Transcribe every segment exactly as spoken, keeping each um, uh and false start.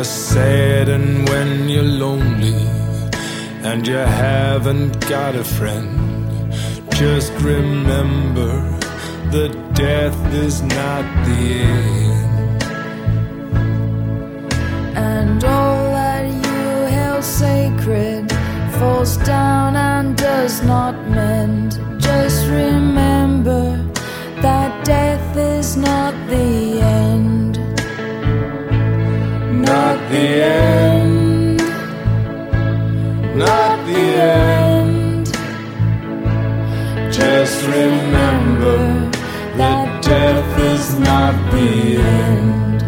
you're sad and when you're lonely and you haven't got a friend, just remember that death is not the end. And all that you held sacred falls down and does not mend. Just remember that death is not the end. Not the end. Not the end. Just remember that death is not the end.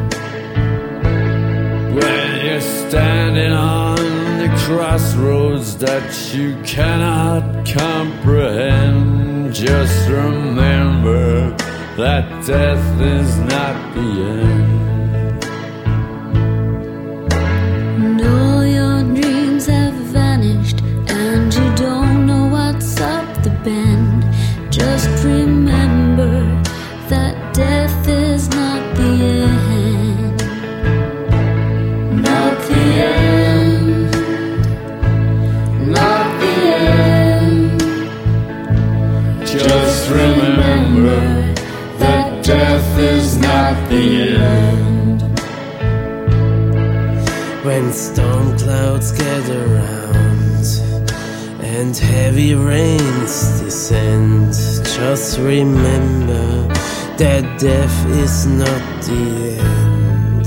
When you're standing on the crossroads that you cannot comprehend, just remember that death is not the end. And all your dreams have vanished, and you don't know what's up the bend. Just remember that death is not the end. Not the end. Not the end. Just remember that death is not the end. When storm clouds gather round and heavy rains descend, just remember that death is not the end.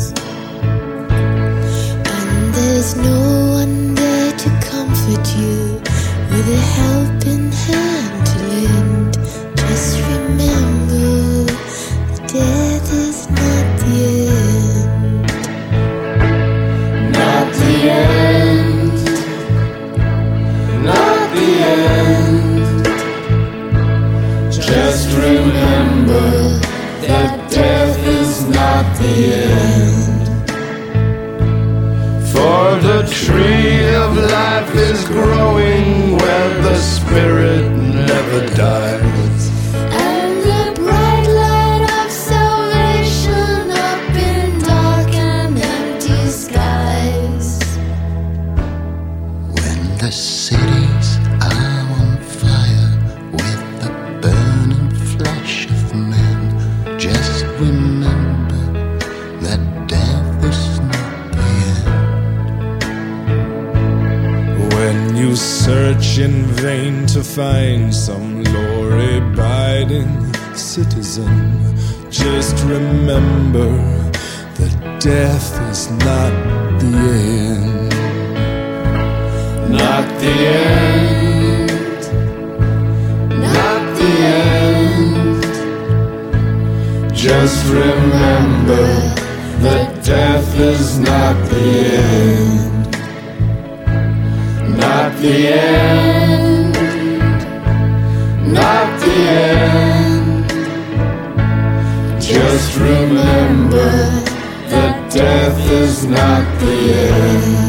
And there's no one there to comfort you with a helping hand to lend. Just remember that death is not the end. Not the end. Not the end. Just remember that death is not the end. For the tree of life is growing where the spirit never dies. And the bright light of salvation up in dark and empty skies. When the cities are on fire with the burning flesh of men, just remember that death is not the end. When you search in vain to find some law-abiding citizen, just remember that death is not the end. Not the end. Not the end. Just remember that death is not the end. Not the end. Not the end. Just remember that death is not the end.